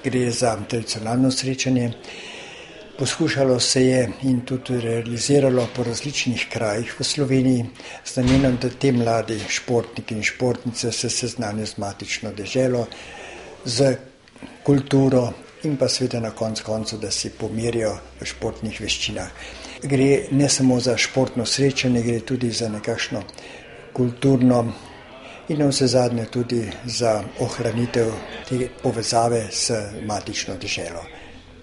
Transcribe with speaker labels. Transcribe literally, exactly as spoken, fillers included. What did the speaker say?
Speaker 1: gre za tradicionalno srečanje. Poskušalo se je in tudi realiziralo po različnih krajih v Sloveniji z namenom, da te mladi športniki in športnice se seznanijo z matično deželo, z kulturo in pa seveda na koncu koncev, da si pomerijo v športnih veščinah. Gre ne samo za športno srečanje, gre tudi za nekakšno kulturno in navsezadnje tudi za ohranitev te povezave s matično deželo.